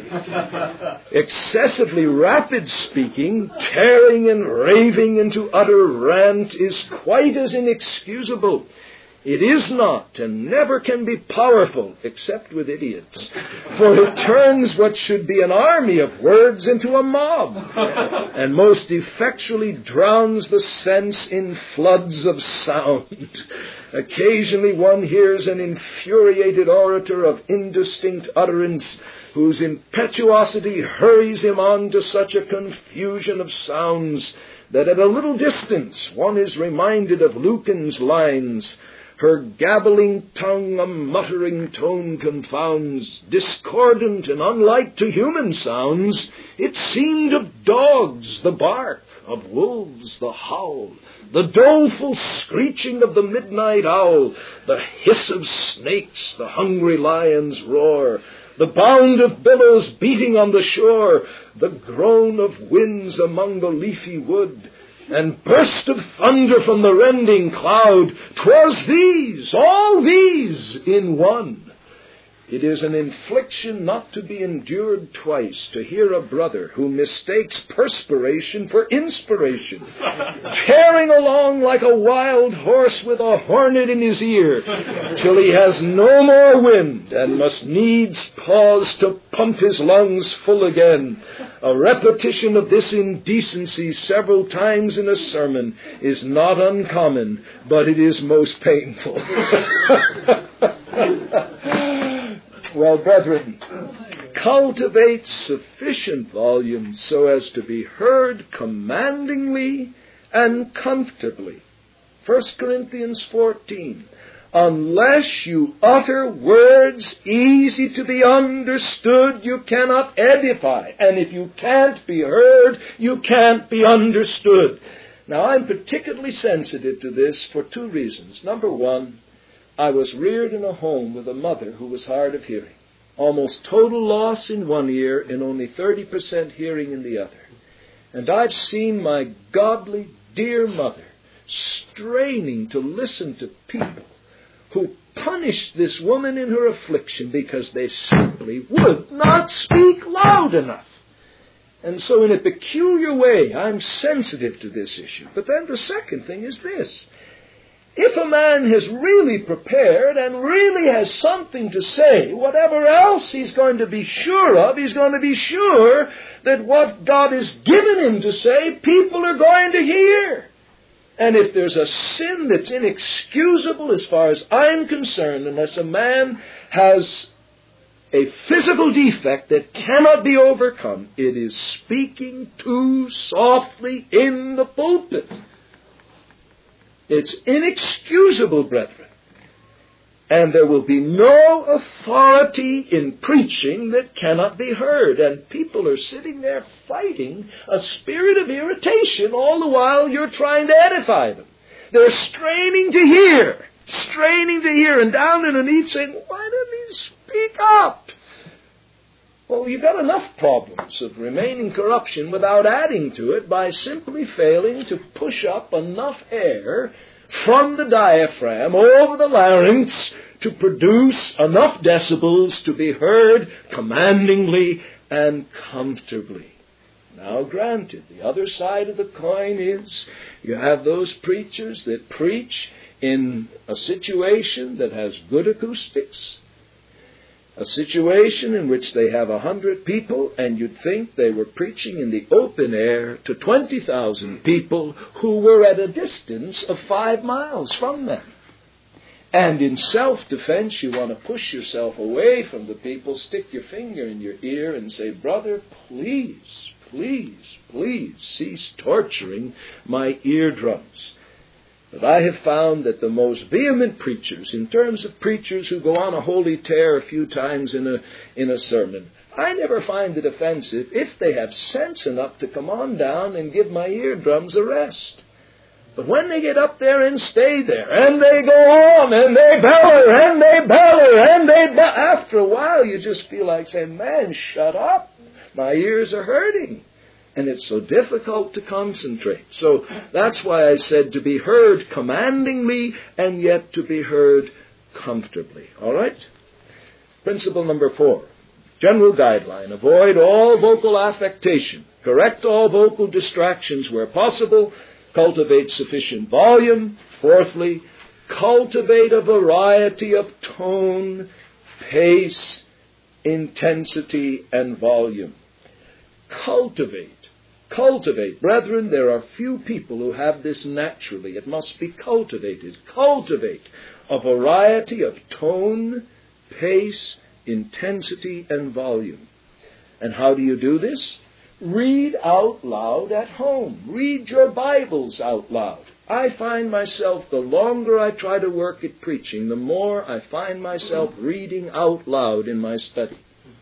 Excessively rapid speaking, tearing and raving into utter rant is quite as inexcusable. It is not and never can be powerful except with idiots, for it turns what should be an army of words into a mob, and most effectually drowns the sense in floods of sound. Occasionally one hears an infuriated orator of indistinct utterance whose impetuosity hurries him on to such a confusion of sounds that at a little distance one is reminded of Lucan's lines, her gabbling tongue a muttering tone confounds, discordant and unlike to human sounds. It seemed of dogs the bark, of wolves the howl, the doleful screeching of the midnight owl, the hiss of snakes, the hungry lion's roar, the bound of billows beating on the shore, the groan of winds among the leafy wood, and burst of thunder from the rending cloud. 'Twas these, all these in one. It is an infliction not to be endured twice to hear a brother who mistakes perspiration for inspiration, tearing along like a wild horse with a hornet in his ear, till he has no more wind and must needs pause to pump his lungs full again. A repetition of this indecency several times in a sermon is not uncommon, but it is most painful. Well, brethren, cultivate sufficient volume so as to be heard commandingly and comfortably. First Corinthians fourteen. Unless you utter words easy to be understood, you cannot edify. And if you can't be heard, you can't be understood. Now, I'm particularly sensitive to this for two reasons. Number one, I was reared in a home with a mother who was hard of hearing. Almost total loss in one ear and only thirty percent hearing in the other. And I've seen my godly, dear mother straining to listen to people who punished this woman in her affliction because they simply would not speak loud enough. And so in a peculiar way, I'm sensitive to this issue. But then the second thing is this. If a man has really prepared and really has something to say, whatever else he's going to be sure of, he's going to be sure that what God has given him to say, people are going to hear. And if there's a sin that's inexcusable as far as I'm concerned, unless a man has a physical defect that cannot be overcome, it is speaking too softly in the pulpit. It's inexcusable, brethren. And there will be no authority in preaching that cannot be heard. And people are sitting there fighting a spirit of irritation all the while you're trying to edify them. They're straining to hear, straining to hear, and down underneath saying, why don't he speak up? Well, you've got enough problems of remaining corruption without adding to it by simply failing to push up enough air from the diaphragm over the larynx to produce enough decibels to be heard commandingly and comfortably. Now, granted, the other side of the coin is you have those preachers that preach in a situation that has good acoustics, a situation in which they have a hundred people, and you'd think they were preaching in the open air to twenty thousand people who were at a distance of five miles from them. And in self-defense, you want to push yourself away from the people, stick your finger in your ear and say, brother, please, please, please cease torturing my eardrums. But I have found that the most vehement preachers, in terms of preachers who go on a holy tear a few times in a in a sermon, I never find it offensive if they have sense enough to come on down and give my eardrums a rest. But when they get up there and stay there, and they go on, and they bellow, and they bellow, and they bellow, after a while you just feel like saying, man, shut up. My ears are hurting. And it's so difficult to concentrate. So that's why I said to be heard commandingly and yet to be heard comfortably. All right? Principle number four. General guideline. Avoid all vocal affectation. Correct all vocal distractions where possible. Cultivate sufficient volume. Fourthly, cultivate a variety of tone, pace, intensity, and volume. Cultivate. Cultivate. Brethren, there are few people who have this naturally. It must be cultivated. Cultivate a variety of tone, pace, intensity, and volume. And how do you do this? Read out loud at home. Read your Bibles out loud. I find myself, the longer I try to work at preaching, the more I find myself reading out loud in my study.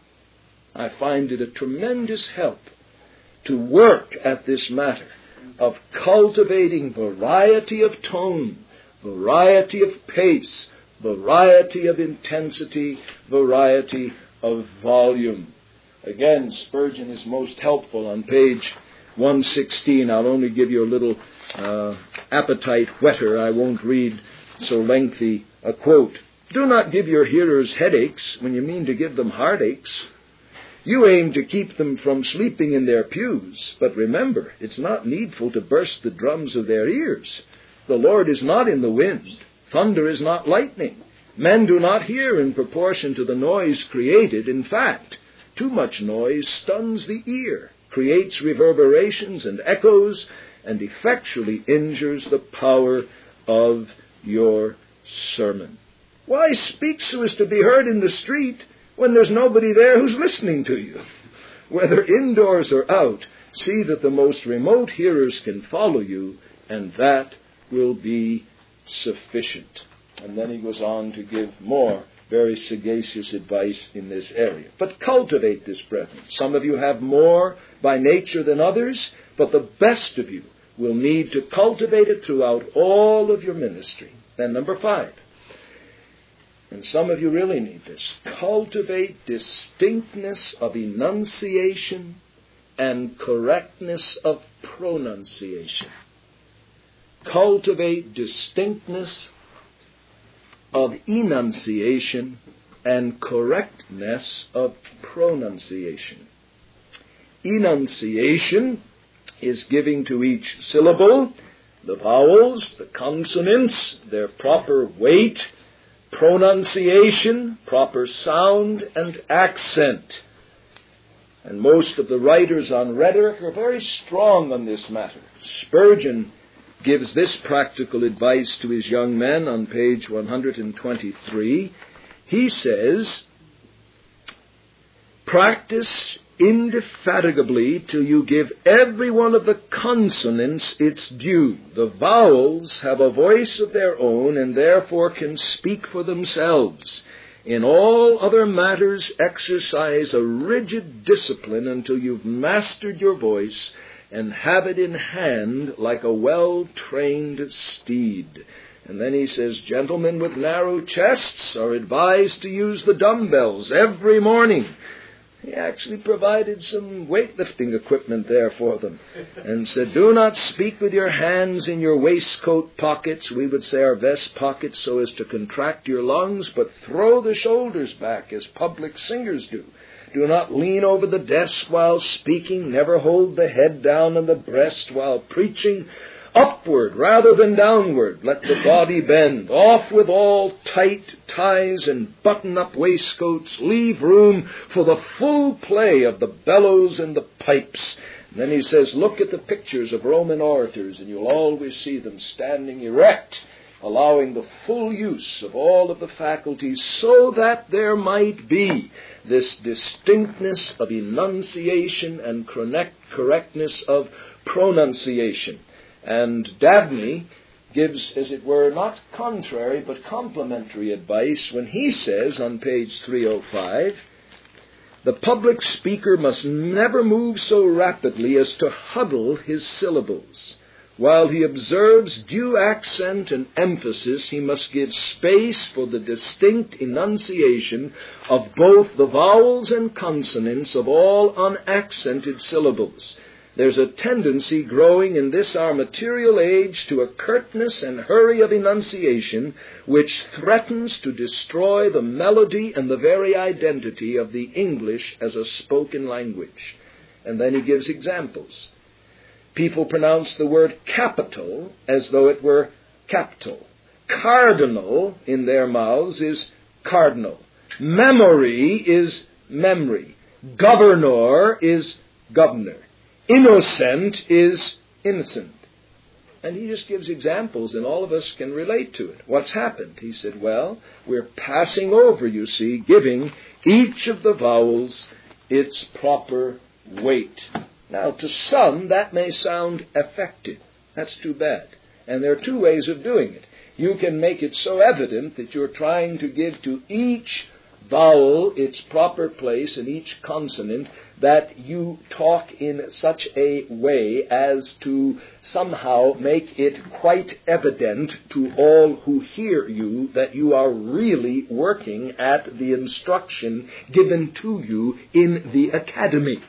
I find it a tremendous help to work at this matter of cultivating variety of tone, variety of pace, variety of intensity, variety of volume. Again, Spurgeon is most helpful on page one sixteen. I'll only give you a little uh, appetite whetter. I won't read so lengthy a quote. Do not give your hearers headaches when you mean to give them heartaches. You aim to keep them from sleeping in their pews, but remember, it's not needful to burst the drums of their ears. The Lord is not in the wind. Thunder is not lightning. Men do not hear in proportion to the noise created. In fact, too much noise stuns the ear, creates reverberations and echoes, and effectually injures the power of your sermon. Why speak so as to be heard in the street when there's nobody there who's listening to you? Whether indoors or out, see that the most remote hearers can follow you, and that will be sufficient. And then he goes on to give more very sagacious advice in this area. But cultivate this, brethren. Some of you have more by nature than others, but the best of you will need to cultivate it throughout all of your ministry. Then number five, and some of you really need this, cultivate distinctness of enunciation and correctness of pronunciation. Cultivate distinctness of enunciation and correctness of pronunciation. Enunciation is giving to each syllable the vowels, the consonants, their proper weight, pronunciation, proper sound, and accent. And most of the writers on rhetoric are very strong on this matter. Spurgeon gives this practical advice to his young men on page one hundred twenty-three. He says, practice indefatigably till you give every one of the consonants its due. The vowels have a voice of their own and therefore can speak for themselves. In all other matters, exercise a rigid discipline until you've mastered your voice and have it in hand like a well-trained steed. And then he says, gentlemen with narrow chests are advised to use the dumbbells every morning. He actually provided some weightlifting equipment there for them and said, do not speak with your hands in your waistcoat pockets, we would say our vest pockets, so as to contract your lungs, but throw the shoulders back as public singers do. Do not lean over the desk while speaking. Never hold the head down on the breast while preaching. Upward rather than downward, let the body bend. Off with all tight ties and button-up waistcoats. Leave room for the full play of the bellows and the pipes. And then he says, look at the pictures of Roman orators, and you'll always see them standing erect, allowing the full use of all of the faculties, so that there might be this distinctness of enunciation and correctness of pronunciation. And Dabney gives, as it were, not contrary but complementary advice when he says on page three oh five, the public speaker must never move so rapidly as to huddle his syllables. While he observes due accent and emphasis, he must give space for the distinct enunciation of both the vowels and consonants of all unaccented syllables. There's a tendency growing in this our material age to a curtness and hurry of enunciation which threatens to destroy the melody and the very identity of the English as a spoken language. And then he gives examples. People pronounce the word capital as though it were capital. Cardinal in their mouths is cardinal. Memory is memory. Governor is governor. Innocent is innocent. And he just gives examples, and all of us can relate to it. What's happened? He said, well, we're passing over, you see, giving each of the vowels its proper weight. Now, to some, that may sound effective. That's too bad. And there are two ways of doing it. You can make it so evident that you're trying to give to each vowel its proper place and each consonant that you talk in such a way as to somehow make it quite evident to all who hear you that you are really working at the instruction given to you in the academy.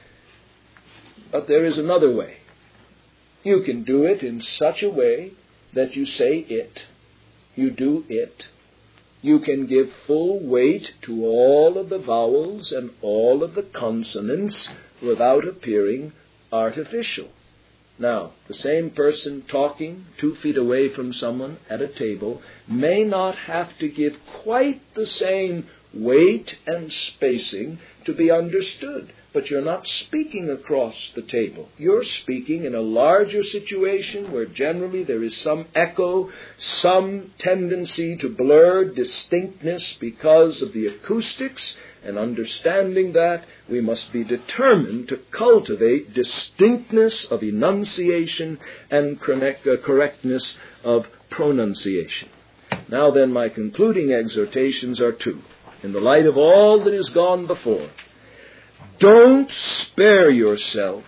But there is another way. You can do it in such a way that you say it. You do it. You can give full weight to all of the vowels and all of the consonants without appearing artificial. Now, the same person talking two feet away from someone at a table may not have to give quite the same weight and spacing to be understood. But you're not speaking across the table. You're speaking in a larger situation where generally there is some echo, some tendency to blur distinctness because of the acoustics. And understanding that, we must be determined to cultivate distinctness of enunciation and correctness of pronunciation. Now then, my concluding exhortations are two. In the light of all that has gone before, don't spare yourself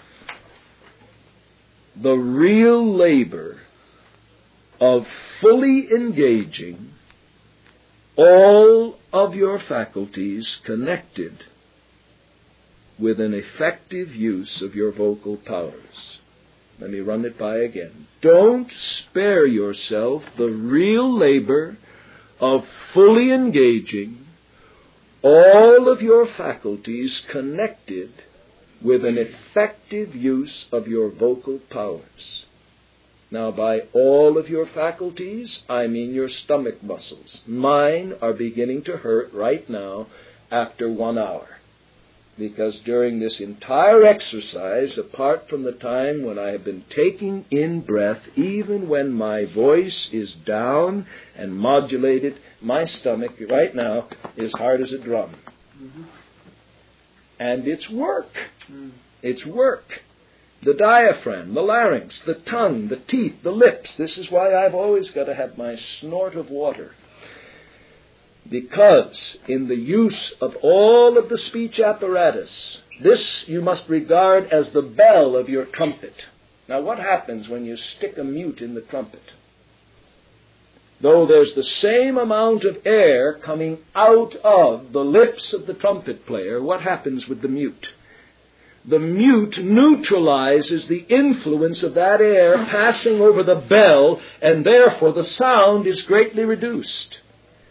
the real labor of fully engaging all of your faculties connected with an effective use of your vocal powers. Let me run it by again. Don't spare yourself the real labor of fully engaging all of your faculties connected with an effective use of your vocal powers. Now, by all of your faculties, I mean your stomach muscles. Mine are beginning to hurt right now after one hour. Because during this entire exercise, apart from the time when I have been taking in breath, even when my voice is down and modulated, my stomach right now is hard as a drum. Mm-hmm. And it's work. Mm. It's work. The diaphragm, the larynx, the tongue, the teeth, the lips. This is why I've always got to have my snort of water. Because in the use of all of the speech apparatus, this you must regard as the bell of your trumpet. Now, what happens when you stick a mute in the trumpet? Though there's the same amount of air coming out of the lips of the trumpet player, what happens with the mute? The mute neutralizes the influence of that air passing over the bell, and therefore the sound is greatly reduced.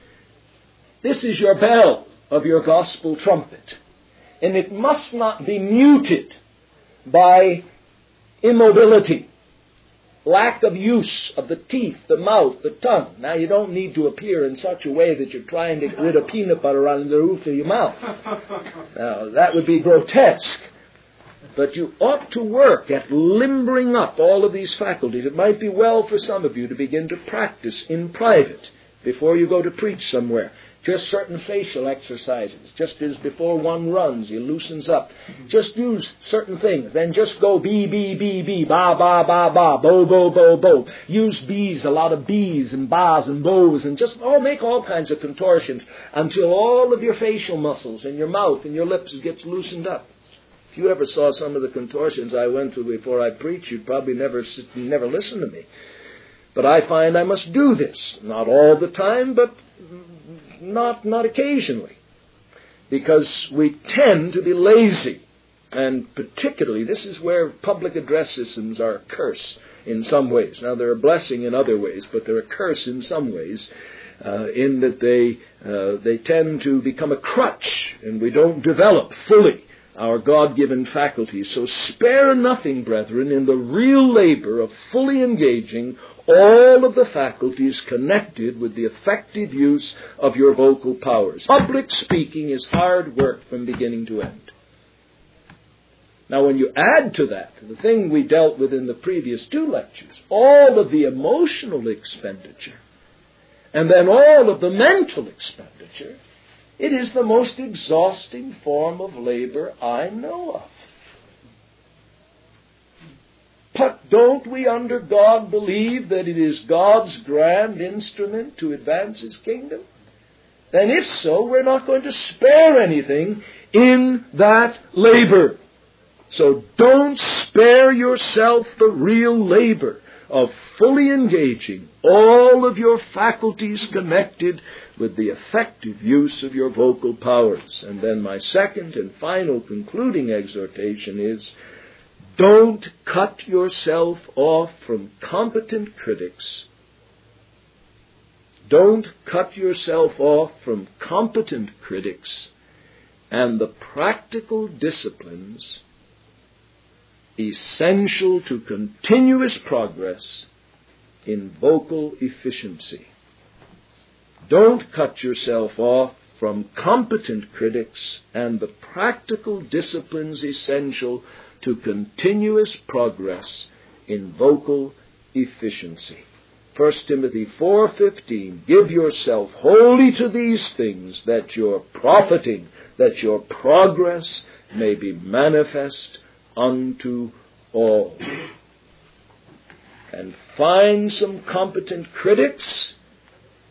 This is your bell of your gospel trumpet, and it must not be muted by immobility, lack of use of the teeth, the mouth, the tongue. Now, you don't need to appear in such a way that you're trying to get rid of peanut butter on the roof of your mouth. Now, that would be grotesque. But you ought to work at limbering up all of these faculties. It might be well for some of you to begin to practice in private before you go to preach somewhere. Just certain facial exercises. Just as before one runs, he loosens up. Just use certain things. Then just go bee, bee, bee, bee, ba, ba, ba, ba, bo, bo, bo, bo. Use bees, a lot of bees and bas and bows, and just oh, make all kinds of contortions until all of your facial muscles and your mouth and your lips gets loosened up. If you ever saw some of the contortions I went through before I preached, you'd probably never never listen to me. But I find I must do this. Not all the time, but not not occasionally. Because we tend to be lazy. And particularly, this is where public address systems are a curse in some ways. Now, they're a blessing in other ways, but they're a curse in some ways, uh, in that they uh, they tend to become a crutch, and we don't develop fully our God-given faculties. So spare nothing, brethren, in the real labor of fully engaging all of the faculties connected with the effective use of your vocal powers. Public speaking is hard work from beginning to end. Now, when you add to that the thing we dealt with in the previous two lectures, all of the emotional expenditure, and then all of the mental expenditure, it is the most exhausting form of labor I know of. But don't we under God believe that it is God's grand instrument to advance His kingdom? Then if so, we're not going to spare anything in that labor. So don't spare yourself the real labor of fully engaging all of your faculties connected with the effective use of your vocal powers. And then my second and final concluding exhortation is, don't cut yourself off from competent critics. Don't cut yourself off from competent critics and the practical disciplines essential to continuous progress in vocal efficiency. Don't cut yourself off from competent critics and the practical disciplines essential to continuous progress in vocal efficiency. First Timothy four fifteen, give yourself wholly to these things, that your profiting, that your progress may be manifest unto all. And find some competent critics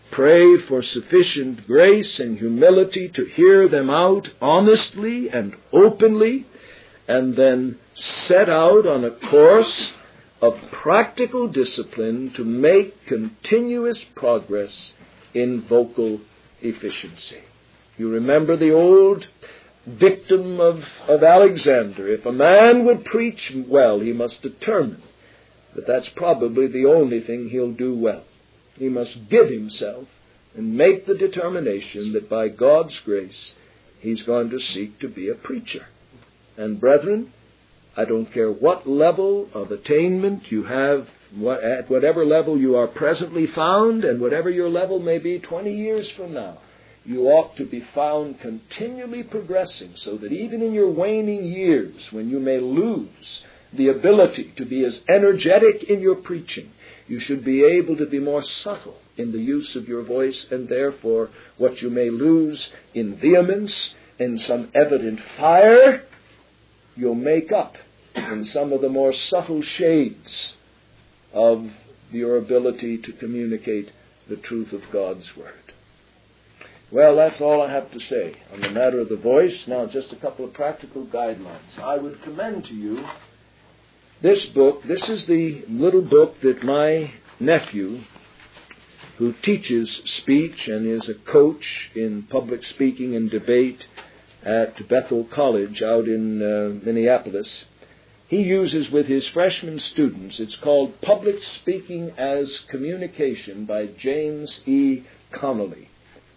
pray for sufficient grace and humility to hear them out honestly and openly, and then set out on a course of practical discipline to make continuous progress in vocal efficiency. You remember the old dictum of, of Alexander: if a man would preach well, he must determine that that's probably the only thing he'll do well. He must give himself and make the determination that by God's grace he's going to seek to be a preacher. And brethren, I don't care what level of attainment you have, what, at whatever level you are presently found, and whatever your level may be twenty years from now, you ought to be found continually progressing, so that even in your waning years, when you may lose the ability to be as energetic in your preaching, you should be able to be more subtle in the use of your voice, and therefore what you may lose in vehemence, in some evident fire, you'll make up in some of the more subtle shades of your ability to communicate the truth of God's Word. Well, that's all I have to say on the matter of the voice. Now, just a couple of practical guidelines. I would commend to you this book. This is the little book that my nephew, who teaches speech and is a coach in public speaking and debate at Bethel College out in uh, Minneapolis, he uses with his freshman students. It's called Public Speaking as Communication by James E. Connolly.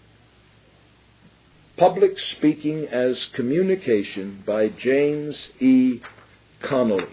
Public Speaking as Communication by James E. Connolly.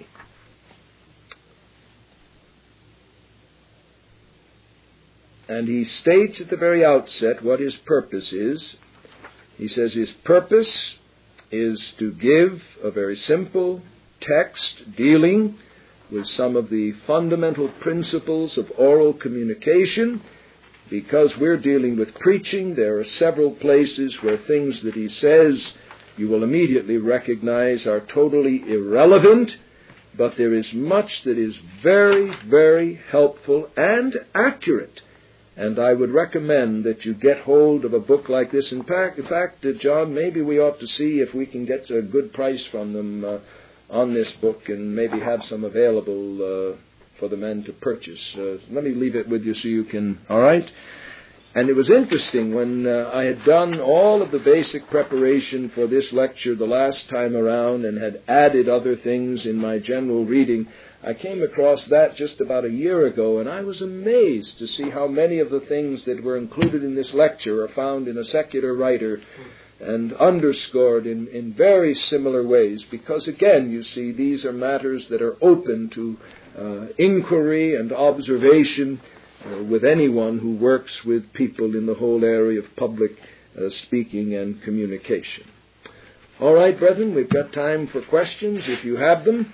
And he states at the very outset what his purpose is. He says his purpose is to give a very simple text dealing with some of the fundamental principles of oral communication. Because we're dealing with preaching, there are several places where things that he says you will immediately recognize are totally irrelevant, but there is much that is very, very helpful and accurate. And I would recommend that you get hold of a book like this. In fact, in fact uh, John, maybe we ought to see if we can get a good price from them uh, on this book, and maybe have some available uh, for the men to purchase. Uh, let me leave it with you so you can, all right? And it was interesting when uh, I had done all of the basic preparation for this lecture the last time around and had added other things in my general reading. I came across that just about a year ago, and I was amazed to see how many of the things that were included in this lecture are found in a secular writer and underscored in, in very similar ways. Because, again, you see, these are matters that are open to uh, inquiry and observation uh, with anyone who works with people in the whole area of public uh, speaking and communication. All right, brethren, we've got time for questions if you have them.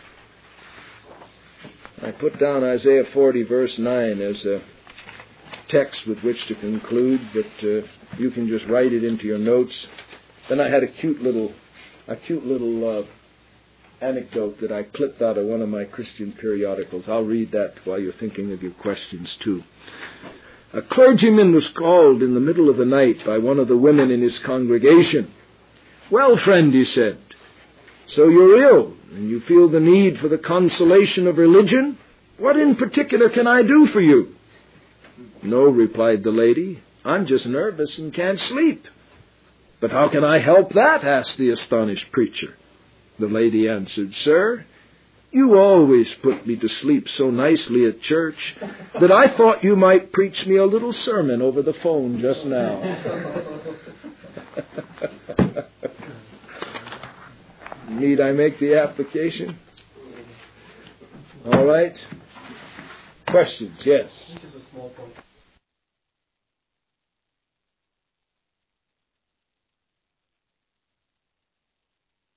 I put down Isaiah forty, verse nine, as a text with which to conclude, but uh, you can just write it into your notes. Then I had a cute little, a cute little uh, anecdote that I clipped out of one of my Christian periodicals. I'll read that while you're thinking of your questions too. A clergyman was called in the middle of the night by one of the women in his congregation. "Well, friend," he said, "so you're ill, and you feel the need for the consolation of religion? What in particular can I do for you?" "No," replied the lady, "I'm just nervous and can't sleep." "But how can I help that?" asked the astonished preacher. The lady answered, "Sir, you always put me to sleep so nicely at church that I thought you might preach me a little sermon over the phone just now." Need I make the application? All right. Questions? Yes. This is a small point.